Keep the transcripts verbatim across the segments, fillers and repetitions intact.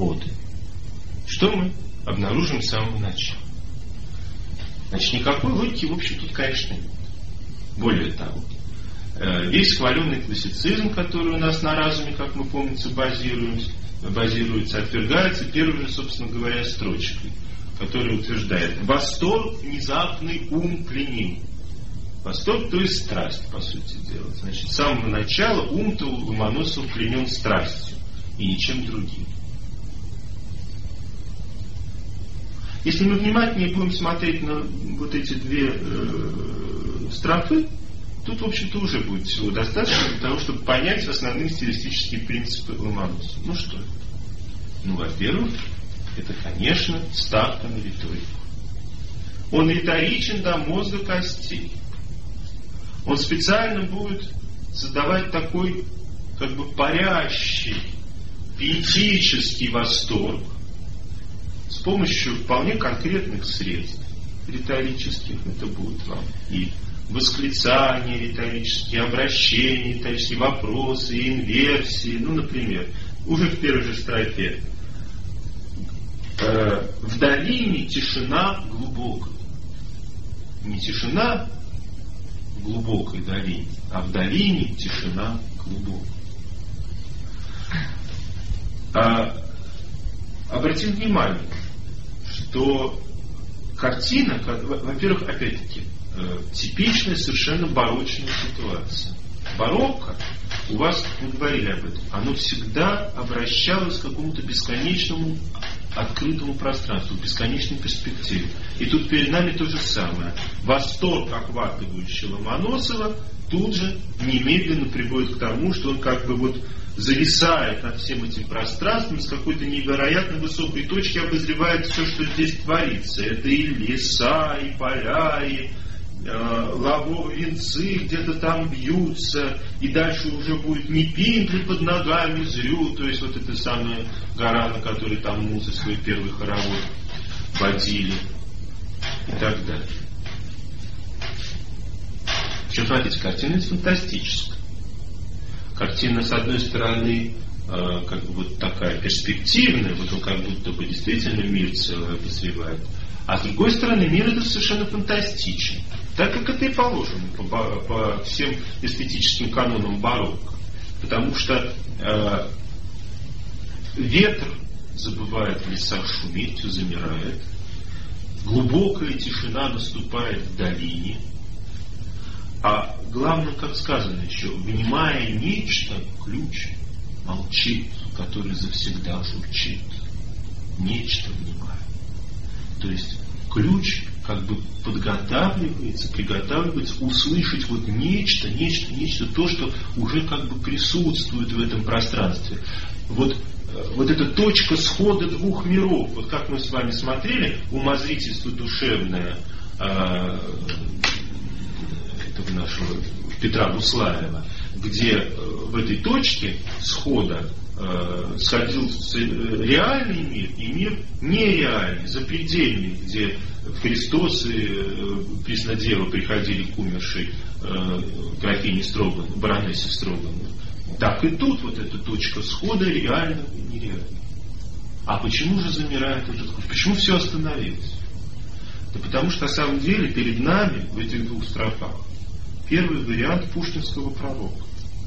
оды. Что мы обнаружим с самого начала? Значит, никакой логики, в общем, тут, конечно, нет. Более того, весь хваленный классицизм, который у нас на разуме, как мы помните, базируется, базируется отвергается первой же, собственно говоря, строчкой, которая утверждает: восторг внезапный ум пленил. Восторг, то есть страсть, по сути дела. Значит, с самого начала ум-то у Ломоносова пленен страстью и ничем другим. Если мы внимательнее будем смотреть на вот эти две э, строфы, тут, в общем-то, уже будет всего достаточно для того, чтобы понять основные стилистические принципы Ломоносова. Ну что это? Ну, во-первых, это, конечно, ставка на риторику. Он риторичен до мозга костей. Он специально будет создавать такой, как бы, парящий, пиетический восторг с помощью вполне конкретных средств риторических. Это будут вам и восклицания риторические, обращения риторические, вопросы, инверсии. Ну, например, уже в первой же строфе: э, в долине тишина глубокая. Не тишина в глубокой долине, а в долине тишина глубокая. А, обратим внимание, что картина, во-первых, опять-таки, типичная совершенно барочная ситуация. Барокко, у вас, мы говорили об этом, оно всегда обращалось к какому-то бесконечному открытому пространству, бесконечной перспективе. И тут перед нами то же самое. Восторг, охватывающий Ломоносова, тут же немедленно приводит к тому, что он как бы вот зависает над всем этим пространством, с какой-то невероятно высокой точки обозревает все, что здесь творится. Это и леса, и поля, и лавровые венцы где-то там бьются, и дальше уже будет не пинкли под ногами зрю, то есть вот эта самая гора, на которой там музы свой первый хоровод водили, и так далее. Причем, смотрите, картина фантастическая. Картина, с одной стороны, э, как бы вот такая перспективная, вот он как будто бы действительно мир целый обозревает, а с другой стороны, мир этот совершенно фантастичен. Так как это и положено по, по всем эстетическим канонам барокко. Потому что э, ветер забывает в лесах шуметь, все замирает. Глубокая тишина наступает в долине. А главное, как сказано еще, внимая нечто, ключ молчит, который завсегда журчит. Нечто внимая. То есть ключ как бы подготавливается, приготавливается услышать вот нечто, нечто, нечто, то, что уже как бы присутствует в этом пространстве. Вот, вот эта точка схода двух миров, вот как мы с вами смотрели, умозрительство душевное э, этого нашего Петра Буслаева, где э, в этой точке схода э, сходился реальный мир и мир нереальный, запредельный, где Христос и э, Преснодева приходили к умершей э, графине Строгановой, баронессе Строгановой. Так и тут вот эта точка схода реального и нереального. А почему же замирает этот круг? Почему все остановилось? Да потому что на самом деле перед нами в этих двух строфах первый вариант пушкинского пророка.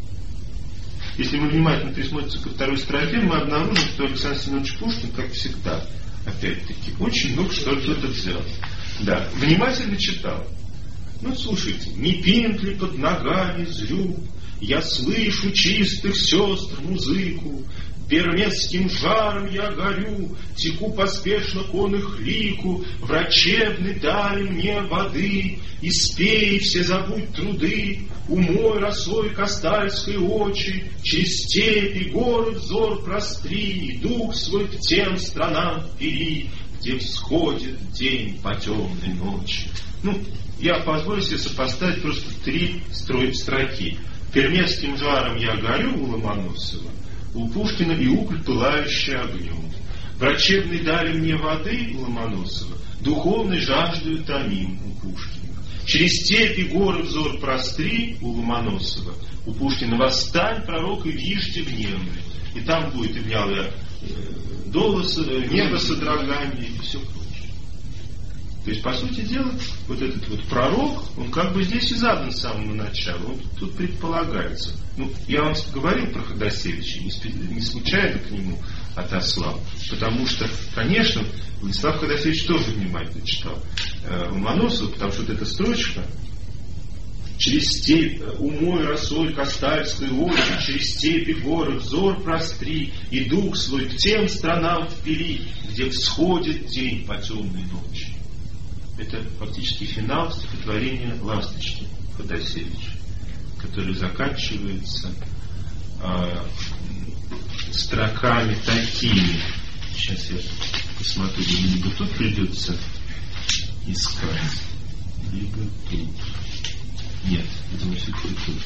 Если мы внимательно присмотримся ко второй строфе, мы обнаружим, что Александр Семенович Пушкин, как всегда, опять-таки, очень много что оттуда взял. Да, внимательно читал. Ну, слушайте, не пинкли под ногами зрю, я слышу чистых сестр музыку, пермецким жаром я горю, теку поспешно кон их лику, врачебны дали мне воды, и спей все забудь труды, умой росой кастальской очи, через степи горы взор простри, и дух свой к тем странам впери, где всходит день по темной ночи. Ну, я позволю себе сопоставить просто три строки. Пермецким жаром я горю у Ломоносова, у Пушкина и уголь, пылающий огнем. Врачебной дали мне воды у Ломоносова, духовной жаждою томим у Пушкина. Через степи горы взор простри у Ломоносова, у Пушкина восстань, пророк, и вижде гневный. И там будет, и внял я доллар, небо содрогание и все прочее. То есть, по сути дела, вот этот вот пророк, он как бы здесь и задан с самого начала. Он тут предполагается. Ну, я вам говорил про Ходосевича, не случайно к нему отослал. Потому что, конечно, Владислав Ходосевич тоже внимательно читал э, Ломоносова, потому что вот эта строчка: через степь умой росой Кастальской очи, через степи горы взор простри, и дух свой к тем странам впери, где всходит день по темной ночи. Это фактически финал стихотворения «Ласточки» Ходосевича, который заканчивается э, строками такими. Сейчас я посмотрю, либо тут придется искать, либо тут. Нет, это все-таки тут.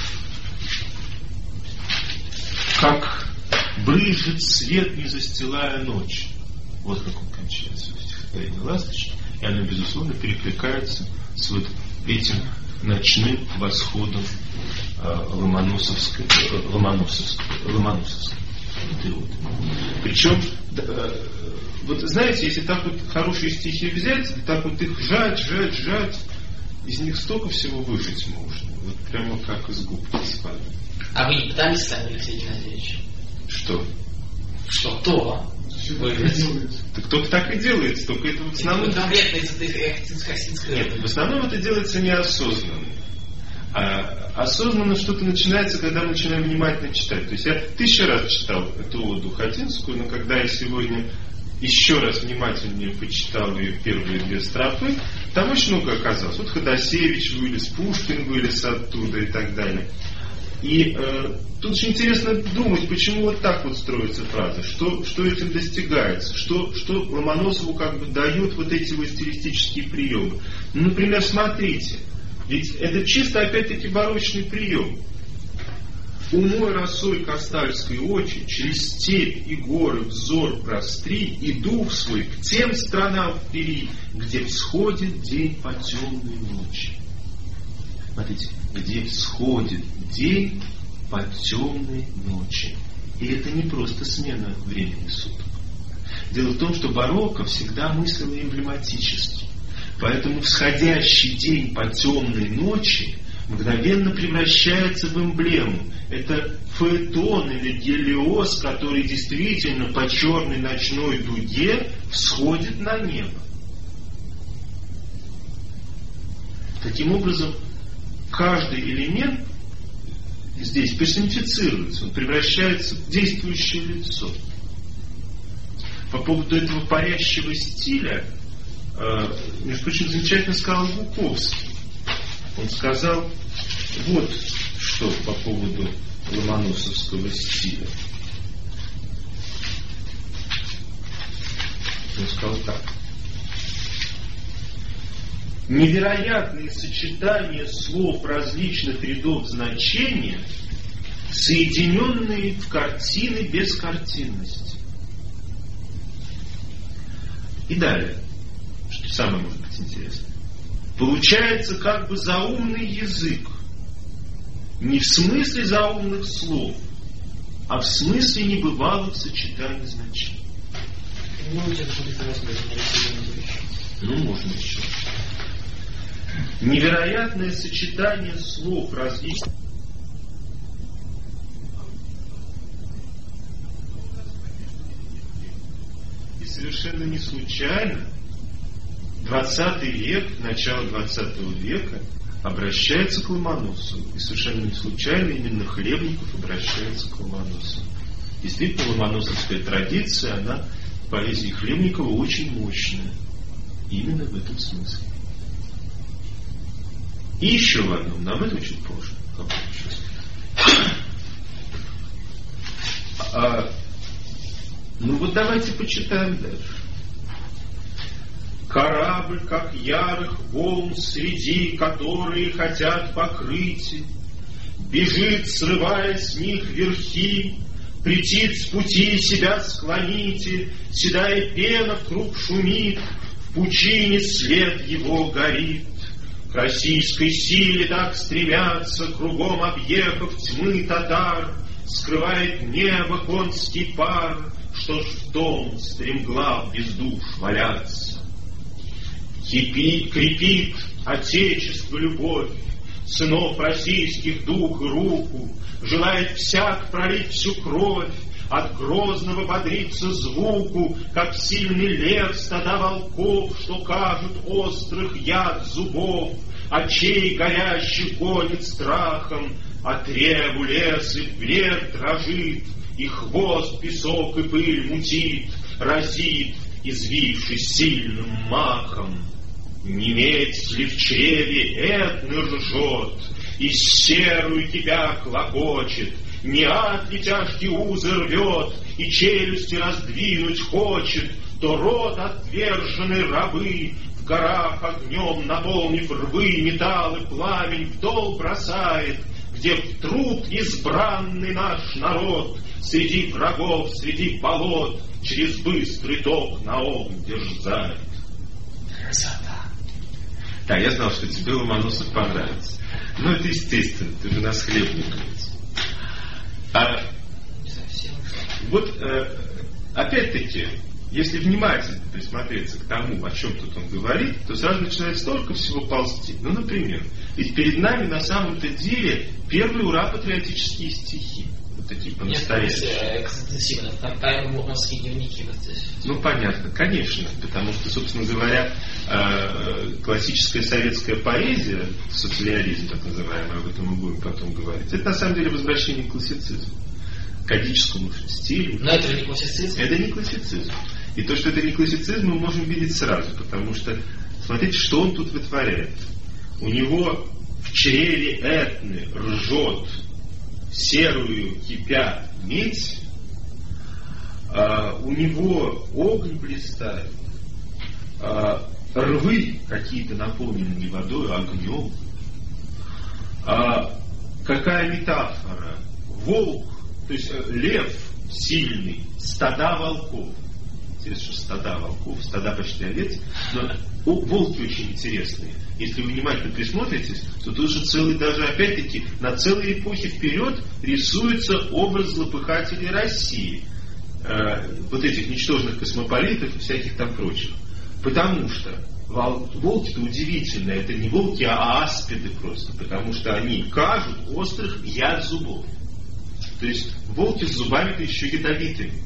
Как брызжет свет, не застилая ночь. Вот как он кончается в стихотворении «Ласточки». И оно, безусловно, перекликается с вот этим ночным восходом э, Ломоносовской, э, Ломоносовской, Ломоносовской периода. Причем, э, вот знаете, если так вот хорошие стихи взять, и так вот их сжать, сжать, сжать, из них столько всего выжить можно. Вот прямо как из губки с вами. А вы не пытались сами, Алексей Геннадьевич? Что? Что? То. Так кто-то так и делает, только это в основном... Конкретно из Хасидской... Нет, в основном это делается неосознанно. А осознанно что-то начинается, когда мы начинаем внимательно читать. То есть я тысячу раз читал эту оду Хатинскую, но когда я сегодня еще раз внимательнее почитал ее первые две строфы, там очень много оказалось. Вот Ходосевич вылез, Пушкин вылез оттуда и так далее. И э, тут очень интересно думать, почему вот так вот строится фраза, что, что этим достигается, что, что Ломоносову как бы дает вот эти вот стилистические приемы. Ну, например, смотрите, ведь это чисто опять-таки барочный прием. Умой росой Кастальской очи, через степь и горы взор простри, и дух свой к тем странам впери, где всходит день по темной ночи. Смотрите, где всходит день по темной ночи. И это не просто смена времени суток. Дело в том, что барокко всегда мыслило эмблематически. Поэтому всходящий день по темной ночи мгновенно превращается в эмблему. Это фаэтон или гелиос, который действительно по черной ночной дуге всходит на небо. Таким образом, каждый элемент здесь персонифицируется, он превращается в действующее лицо. По поводу этого парящего стиля, э, между прочим, замечательно сказал Буковский. Он сказал вот что по поводу ломоносовского стиля. Он сказал так. Невероятные сочетания слов различных рядов значения, соединенные в картины без картинности. И далее, что самое может быть интересно. Получается как бы заумный язык. Не в смысле заумных слов, а в смысле небывалых сочетаний значений. Ну, можно еще. Невероятное сочетание слов различных. И совершенно не случайно двадцатый век, начало двадцатого века обращается к Ломоносову. И совершенно не случайно именно Хлебников обращается к Ломоносову. Действительно, ломоносовская традиция, она в поэзии Хлебникова очень мощная. Именно в этом смысле. И еще в одном, но об этом чуть позже. А, ну вот давайте почитаем дальше. Корабль, как ярых волн, среди которые хотят покрытие, бежит, срывая с них верхи, претит с пути себя склоните, седая пена вкруг шумит, в пучине след его горит. К российской силе так стремятся, кругом объехав тьмы татар, скрывает небо конский пар, что ж в том стремглав без душ валяться. Кипи, крепит отечество любовь, сынов российских дух и руку, желает всяк пролить всю кровь, от грозного бодриться звуку, как сильный лев стада волков, что кажут острых яд зубов, очей горящих гонит страхом, от реву лес и вверх дрожит, и хвост песок и пыль мутит, разит, извившись сильным махом. Не медь ли в чреве Этны ржет, и серую тебя клокочет, не ад ли тяжкие узы рвет, и челюсти раздвинуть хочет, то род отверженной рабы, в горах огнем наполнив рвы, металлы пламень вдол бросает, где в труд избранный наш народ, среди врагов, среди болот, через быстрый ток на огонь дерзает. Красота. Да, я знал, что тебе Ломоносов понравится. Но это естественно, ты же нас хлебниковец. А вот э, опять-таки, если внимательно присмотреться к тому, о чем тут он говорит, то сразу начинает столько всего ползти. Ну, например, ведь перед нами на самом-то деле первые ура-патриотические стихи. Вот такие по-настоящему. Экстенсивно, там таймурманские дневники вот здесь. Ну, понятно, конечно, потому что, собственно говоря, э, классическая советская поэзия, социализм так называемый, об этом мы будем потом говорить, это на самом деле возвращение к классицизму, к кадическому стилю. Но это не классицизм? Это не классицизм. И то, что это не классицизм, мы можем видеть сразу, потому что, смотрите, что он тут вытворяет. У него в чреве Этны ржет серую кипя медь, а у него огонь блистает, а рвы какие-то наполнены не водой, а огнем. А какая метафора? Волк, то есть лев сильный, стада волков. Интересно, что стада волков, стада почти овец, но волки очень интересные. Если вы внимательно присмотритесь, то тут же целый, даже опять-таки, на целые эпохи вперед рисуется образ злопыхателей России. Э, вот этих ничтожных космополитов и всяких там прочих. Потому что волки-то удивительные, это не волки, а аспиды просто, потому что они кажут острых яд зубов. То есть волки с зубами-то еще ядовитыми.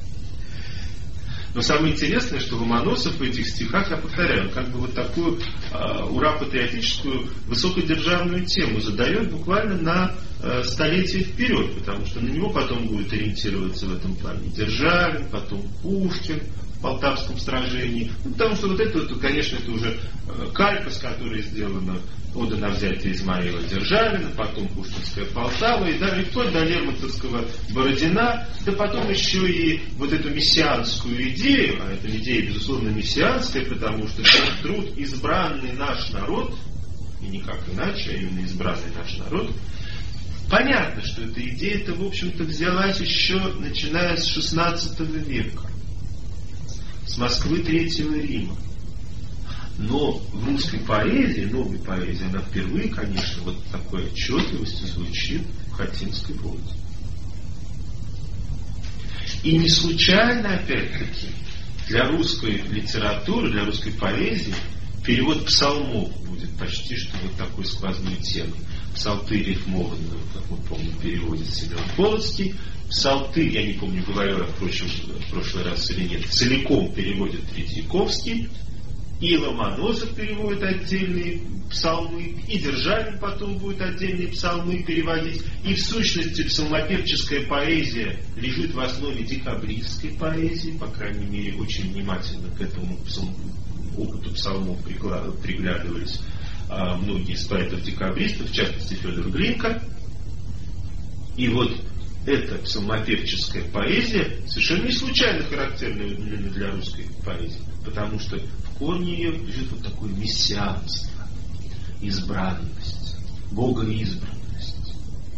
Но самое интересное, что Ломоносов в этих стихах, я повторяю, как бы вот такую э, ура-патриотическую высокодержавную тему задает буквально на э, столетие вперед, потому что на него потом будет ориентироваться в этом плане Державин, потом Пушкин в Полтавском сражении. Ну, потому что вот это, вот, конечно, это уже э, калька, с которой сделана ода на взятие Измаила Державина, потом Пушкинская Полтава, и даже вплоть до Лермонтовского Бородина, да потом еще и вот эту мессианскую идею, а эта идея, безусловно, мессианская, потому что труд избранный наш народ, и никак иначе, а именно избранный наш народ, понятно, что эта идея-то, в общем-то, взялась еще начиная с шестнадцатого века, с Москвы Третьего Рима. Но в русской поэзии, новой поэзии, она впервые, конечно, вот такой отчетливостью звучит в Хотинской воде. И не случайно, опять-таки, для русской литературы, для русской поэзии перевод псалмов будет почти что вот такой сквозной темой. Псалтырь рифмованный, как мы помним, переводит Семен Полоцкий. Псалтырь, я не помню, говорил я, впрочем, в прошлый раз или нет, целиком переводит Третьяковский. И Ломоносов переводит отдельные псалмы, и Державин потом будет отдельные псалмы переводить. И в сущности псалмопевческая поэзия лежит в основе декабристской поэзии, по крайней мере, очень внимательно к этому псалм, опыту псалмов приглядывались а, многие из поэтов-декабристов, в частности Федор Глинка. И вот эта псалмопевческая поэзия совершенно не случайно характерна именно для русской поэзии, потому что в корне ее лежит вот такое мессианство, избранность, богоизбранность.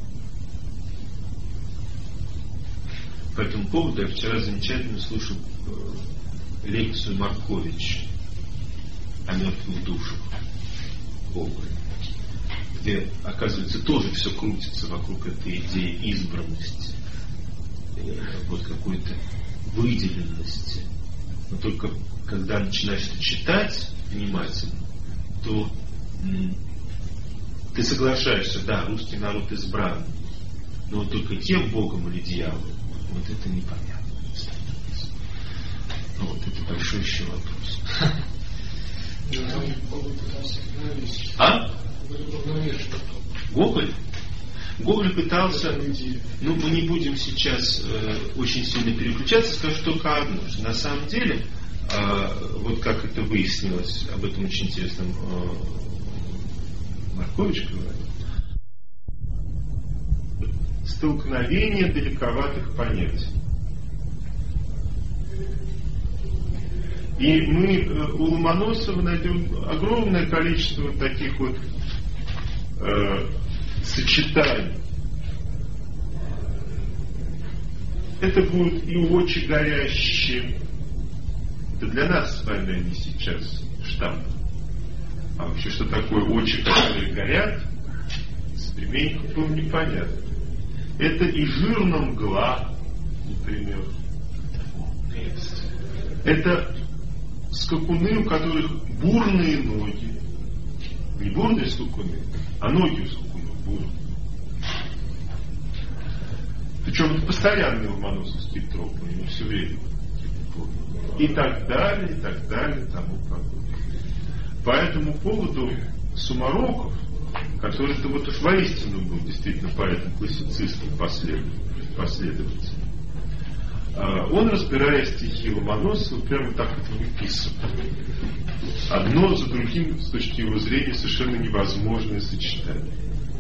По этому поводу я вчера замечательно слушал э, лекцию Марковича о мертвых душах Бога, где, оказывается, тоже все крутится вокруг этой идеи избранности. Вот какой-то выделенности. Но только когда начинаешь это читать внимательно, то м- ты соглашаешься, да, русский народ избранный, но только кем, Богом или дьяволом, вот это непонятно. Ну, вот это большой еще вопрос. А? Гоголь? Гоголь пытался, ну мы не будем сейчас э, очень сильно переключаться, скажу только одно, что на самом деле, э, вот как это выяснилось, об этом очень интересном э, Маркович говорил, столкновение далековатых понятий. И мы у Ломоносова найдем огромное количество вот таких вот э, сочетаний. Это будет и очи горящие. Это для нас с вами, а не сейчас штамп. А вообще, что такое очи, которые горят, современнику было непонятно. Это и жирная мгла, например. Это скакуны, у которых бурные ноги. Не бурные скакуны, а ноги у скакунов бурные. Причем это постоянный ломоносовский троп, у него все время. И так далее, и так далее, и тому подобное. По этому поводу Сумароков, который-то вот уж воистину был действительно поэтом-классицистом последовательным, он, разбирая стихи Ломоносова, прямо так это выписывал. Одно за другим, с точки его зрения, совершенно невозможное сочетание.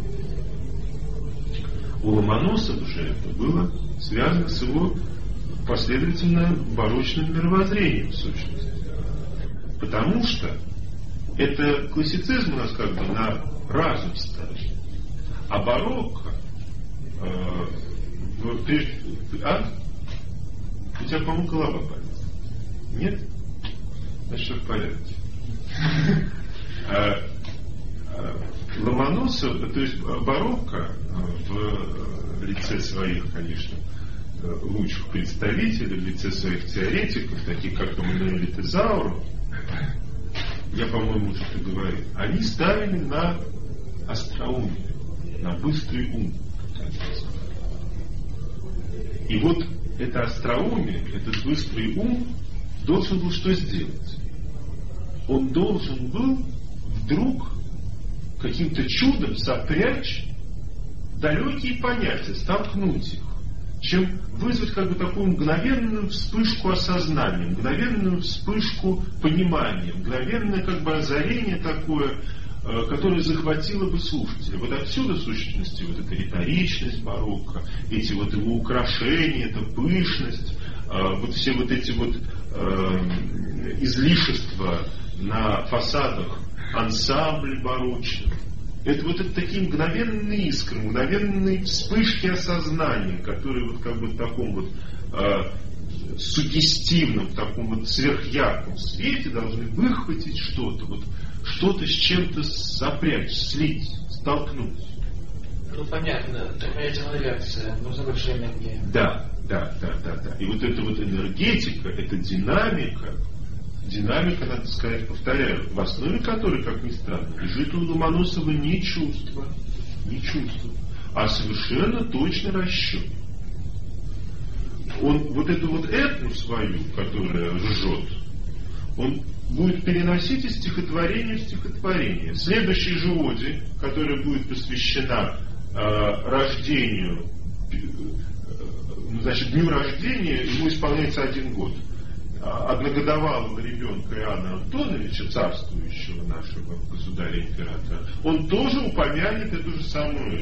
У Ломоносова же это было связано с его последовательно барочным мировоззрением, в сущности. Потому что это классицизм у нас как бы на разум ставит. А барокко э, в, прежде, а? У тебя, по-моему, голова болит. Нет? Значит, все в порядке. Ломоносов, то есть барокко в лице своих, конечно, лучших представителей, в лице своих теоретиков, таких как Эммануэль Тезауру, я, по-моему, уже это говорил, они ставили на остроумие, на быстрый ум. И вот это остроумие, этот быстрый ум должен был что сделать? Он должен был вдруг каким-то чудом сопрячь далекие понятия, столкнуть их, чем вызвать как бы такую мгновенную вспышку осознания, мгновенную вспышку понимания, мгновенное как бы озарение такое, которое захватило бы слушателя. Вот отсюда, в сущности, вот эта риторичность барокко, эти вот его украшения, эта пышность, вот все вот эти вот э, излишества на фасадах ансамблей барочных. Это вот это такие мгновенные искры, мгновенные вспышки осознания, которые вот как бы в таком вот э, суггестивном, в таком вот сверхярком свете должны выхватить что-то, вот что-то с чем-то сопрячь, слить, столкнуть. Ну понятно, такая реакция, нужна большая энергия. Да, да, да, да, да. И вот эта вот энергетика, эта динамика, динамика, надо сказать, повторяю, в основе которой, как ни странно, лежит у Ломоносова не чувство, не чувство, а совершенно точный расчет. Он вот эту вот этну свою, которая жжет, он будет переносить из стихотворения в стихотворение. В следующей же оде, которая будет посвящена э, рождению, э, значит, дню рождения, ему исполняется один год. Одногодовалого ребенка Иоанна Антоновича, царствующего нашего государя-императора, он тоже упомянет эту же самую.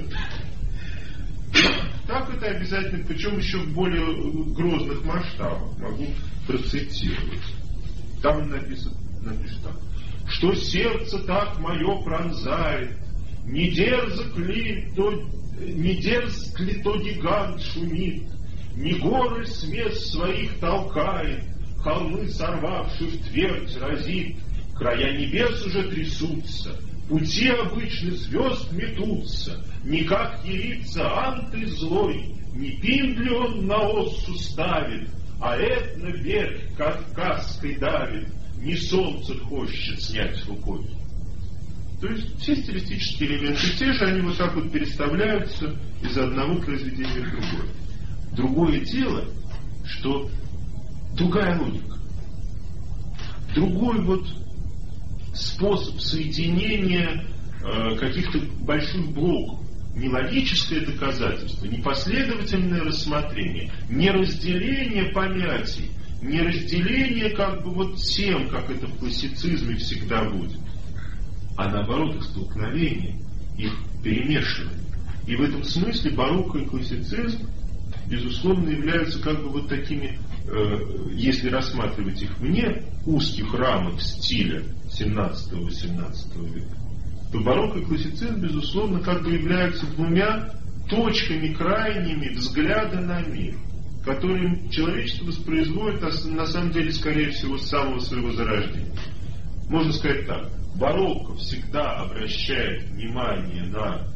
Так это обязательно, причем еще в более грозных масштабах. Могу процитировать. Там написано, написано так. Что сердце так мое пронзает, не дерзок ли то, не дерзк ли то гигант шумит, не горы с мест своих толкает, холмы сорвавши в твердь разит, края небес уже трясутся, пути обычных звезд метутся, никак явится анты злой, не пинь ли он на оссу ставит, а этно вверх Кавказской давит, не солнце хочет снять рукой. То есть все стилистические элементы те же, они вот так вот переставляются из одного произведения в другое. Другое дело, что другая логика. Другой вот способ соединения э, каких-то больших блоков. Не логическое доказательство, не последовательное рассмотрение, не разделение понятий, не разделение как бы вот тем, как это в классицизме всегда будет, а наоборот их столкновение, их перемешивание. И в этом смысле барокко и классицизм, безусловно, являются как бы вот такими, э, если рассматривать их вне узких рамок стиля семнадцатого-восемнадцатого века, то барокко и классицизм, безусловно, как бы являются двумя точками крайними взгляда на мир, которые человечество воспроизводит на самом деле, скорее всего, с самого своего зарождения. Можно сказать так. Барокко всегда обращает внимание на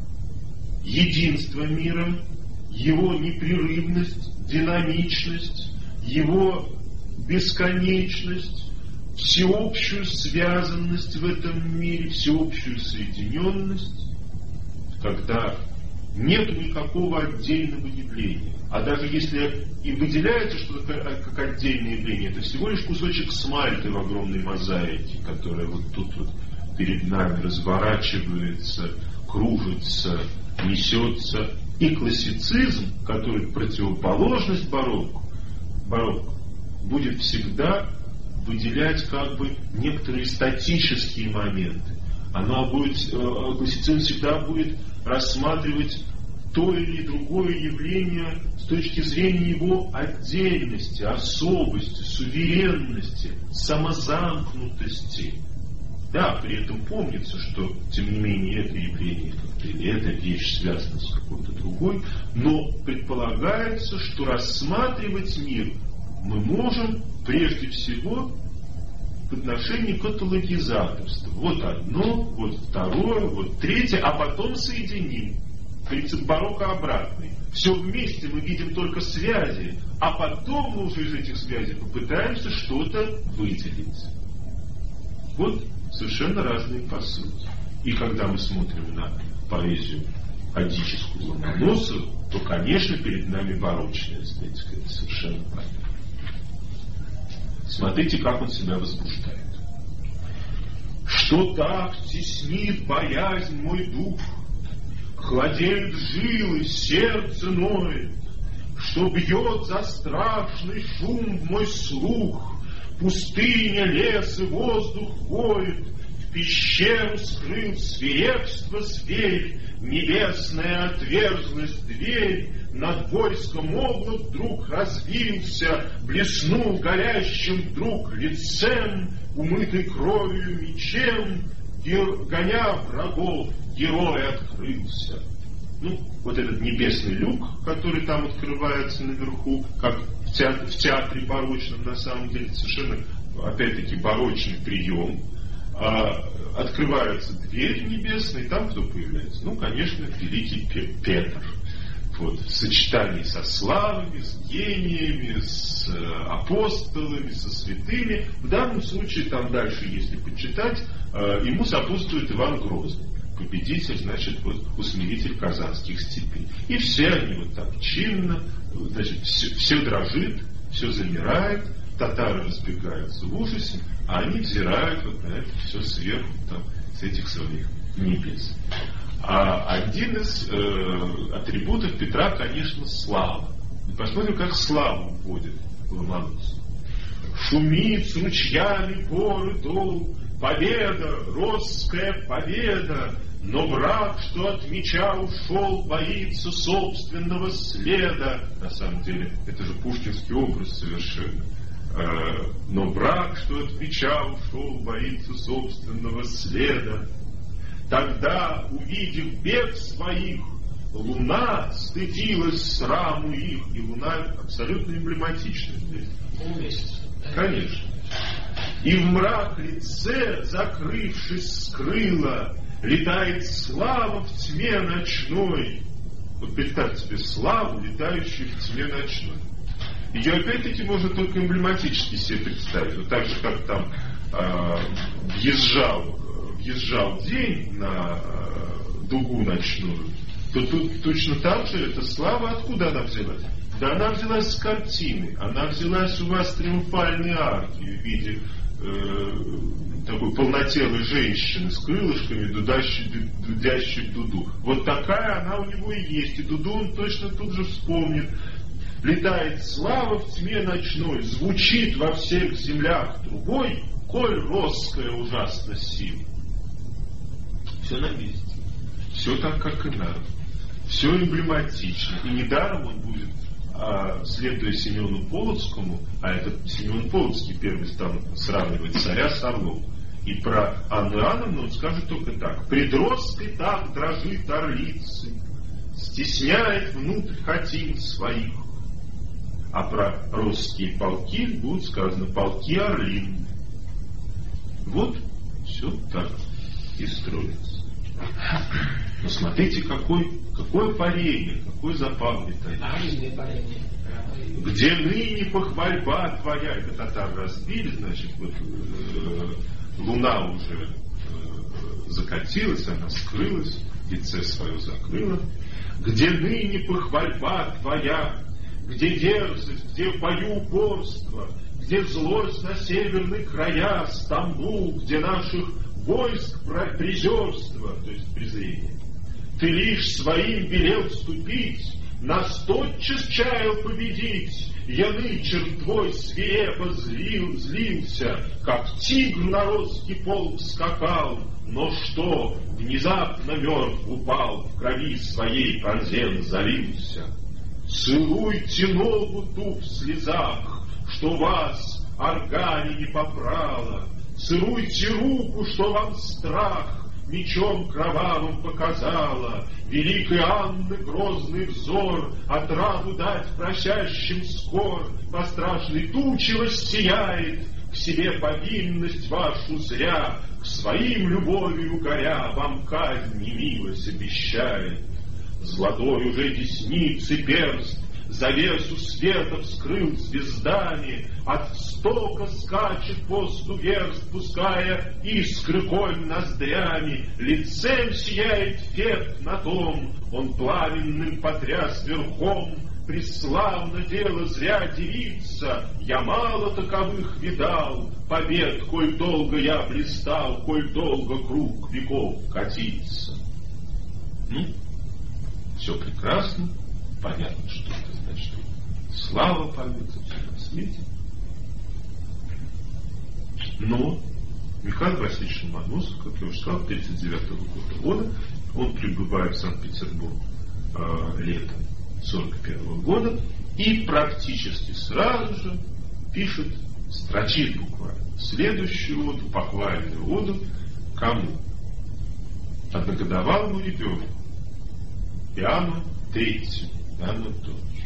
единство мира, его непрерывность, динамичность, его бесконечность, всеобщую связанность в этом мире, всеобщую соединенность, когда нет никакого отдельного явления. А даже если и выделяется что-то как отдельное явление, это всего лишь кусочек смальты в огромной мозаике, которая вот тут вот перед нами разворачивается, кружится, несется. И классицизм, который противоположность барокко, барокко будет всегда выделять как бы некоторые статические моменты. Оно будет, классицизм всегда будет рассматривать то или другое явление с точки зрения его отдельности, особости, суверенности, самозамкнутости. Да, при этом помнится, что, тем не менее, это явление или эта вещь связана с какой-то другой, но предполагается, что рассматривать мир мы можем прежде всего в отношении каталогизаторства. Вот одно, вот второе, вот третье, а потом соединим. Принцип барокко обратный. Все вместе мы видим только связи, а потом мы уже из этих связей попытаемся что-то выделить. Вот совершенно разные посылки. И когда мы смотрим на поэзию адическую Ломоносову, то, конечно, перед нами барочная эстетика. Это совершенно понятно. Смотрите, как он себя возбуждает. Что так теснит боязнь мой дух, хладеют жилы, сердце ноет, что бьет за страшный шум в мой слух, пустыня, лес и воздух воет, в пещеру скрыл свирепство зверь, небесная отверзлась дверь, над войском облак вдруг развился, блеснул горящим вдруг лицем, умытый кровью мечем, гер... гоня врагов, герой открылся. Ну, вот этот небесный люк, который там открывается наверху, как в театре, в театре барочном, на самом деле, совершенно, опять-таки, барочный прием. А, открывается дверь небесная, и там кто появляется? Ну, конечно, великий Петр. Вот, в сочетании со славами, с гениями, с э, апостолами, со святыми. В данном случае, там дальше, если почитать, э, ему сопутствует Иван Грозный. Победитель, значит, вот, усмиритель казанских степей. И все они вот так чинно, значит, все, все дрожит, все замирает, татары разбегаются в ужасе, а они взирают вот на это все сверху, там, с этих своих небес. А один из э, атрибутов Петра, конечно, слава. И посмотрим, как славу вводит Ломоносов. Шумит с ручьями поры дол, победа, росская победа, но враг, что от меча ушел, боится собственного следа. На самом деле, это же пушкинский образ совершенно. Э, но враг, что от меча ушел, боится собственного следа. Тогда, увидев бег своих, луна стыдилась сраму их. И луна абсолютно эмблематична здесь. Полмесяца. Конечно. И в мрак лице, закрывшись, скрыла, летает слава в тьме ночной. Вот представьте себе славу, летающую в тьме ночной. Ее опять-таки можно только эмблематически себе представить. Вот так же, как там э, въезжал, въезжал день на э, дугу ночную, то тут точно так же эта слава откуда она взялась? Да она взялась с картины, она взялась у вас триумфальной арки в виде э, такой полнотелой женщины с крылышками, дудящей, дудящей в дуду. Вот такая она у него и есть, и дуду он точно тут же вспомнит. Летает слава в тьме ночной, звучит во всех землях трубой, коль роская ужасно сила. Все на месте, все так, как и надо. Все эмблематично. И недаром он будет, а, следуя Семену Полоцкому, а это Семен Полоцкий первый стал сравнивать царя с орлом. И про Анну Иоанновну он скажет только так. Предросткой так дрожит орлицы, стесняет внутрь хотим своих. А про русские полки будет сказано полки орлин. Вот все так и строится. Но смотрите, какой, какое парение, какой запал летает. Где ныне похвальба твоя, это татар разбили, значит, вот, э, луна уже э, закатилась, она скрылась, лице свое закрыла. Где ныне похвальба твоя, где дерзость, где в бою упорство, где злость на северные края, Стамбул, где наших войск презерство, то есть презрение. Ты лишь своим велел вступить, нас тотчас чаял победить, янычер твой свирепо злил, злился, как тигр на русский полк скакал, но что, внезапно мертв упал, в крови своей пронзен залился. Целуйте ногу ту в слезах, что вас органи не попрала, целуйте руку, что вам страх мечом кровавым показала, великой Анны грозный взор, отраву дать просящим скор, по страшной туче воссияет, к себе повинность вашу зря, к своим любовью горя, вам казнь немилость обещает. Золотой уже десницы перст завесу света вскрыл звездами, от стока скачет по сту верст, пуская искры конь ноздрями, лицем сияет фет на том, он пламенным потряс верхом, преславно дело зря девица, я мало таковых видал, побед, коль долго я блистал, коль долго круг веков катится. Ну, все прекрасно, понятно, что это значит. Слава поется на свете. Но Михаил Васильевич Ломоносов, как я уже сказал, тридцать девятого года, он прибывает в Санкт-Петербург э, летом сорок первого года и практически сразу же пишет, строчит буквально следующую оду, похвальную оду кому? Одногодовалому ребенку, Иоанну Третьему, Иоанну Антоновичу.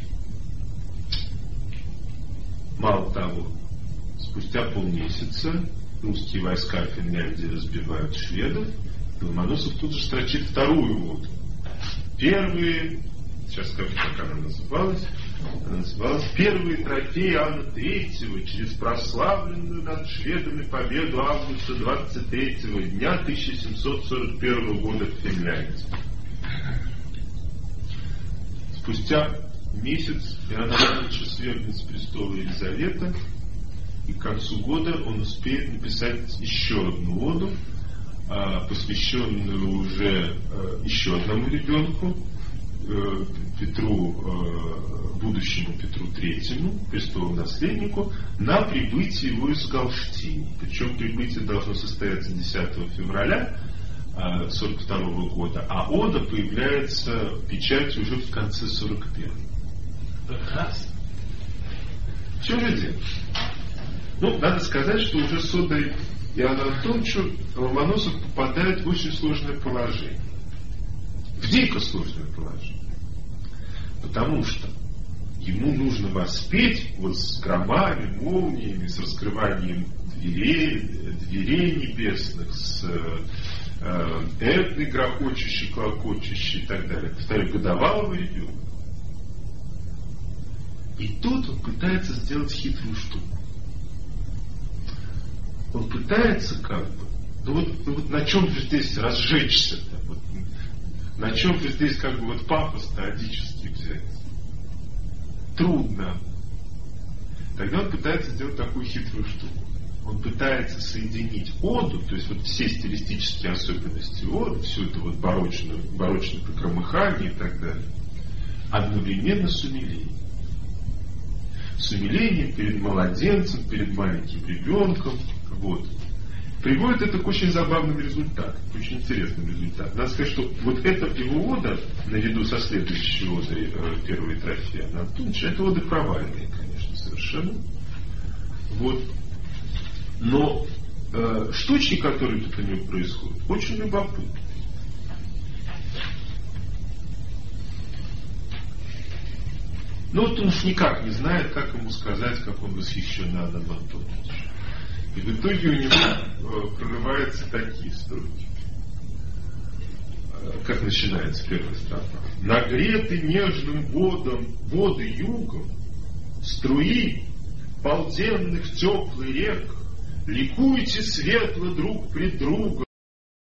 Мало того, спустя полмесяца русские войска в Финляндии разбивают шведов, и Ломоносов тут же строчит вторую воду. Первые, сейчас скажу, как она называлась, она называлась «Первые трофеи Иоанна Третьего через прославленную над шведами победу августа двадцать третьего дня тысяча семьсот сорок первого года в Финляндии». Спустя месяц Иоанн Иванович свергнет с престола Елизавета, и к концу года он успеет написать еще одну оду, посвященную уже еще одному ребенку, Петру, будущему Петру Третьему, престолонаследнику, на прибытие его из Галштини. Причем прибытие должно состояться десятого февраля сорок второго года, а ода появляется в печати уже в конце сорок первого. Прекрасно. В чем же дело? Ну, надо сказать, что уже с одой Иоанну Антоновичу Ломоносов попадает в очень сложное положение. В дико сложное положение. Потому что ему нужно воспеть вот с громами, молниями, с раскрыванием дверей, дверей небесных, с э, этной грохочущей, клокочущей и так далее. Повторю, годовалого ребенка. И тут он пытается сделать хитрую штуку. Он пытается как бы, ну вот, ну вот на чем же здесь разжечься-то? Вот, на чем же здесь как бы вот пафос-то одический взять? Трудно. Тогда он пытается сделать такую хитрую штуку. Он пытается соединить оду, то есть вот все стилистические особенности оды, всю эту вот барочную, барочное погромыхание и так далее, одновременно с умилением. С умилением перед младенцем, перед маленьким ребенком. Вот. Приводит это к очень забавным результатам, к очень интересным результатам. Надо сказать, что вот эта его ода, наряду со следующей одой э, первой трофея Анна Антоновича, это оды провальные, конечно, совершенно. Вот. Но э, штучки, которые тут у него происходят, очень любопытны. Но вот он уж никак не знает, как ему сказать, как он восхищен Иоанном Антоновичем. И в итоге у него э, прорываются такие строки. Э, как начинается первая строфа. Нагреты нежным водом воды югом, струи полденных теплых рек, ликуйте светло друг пред другом,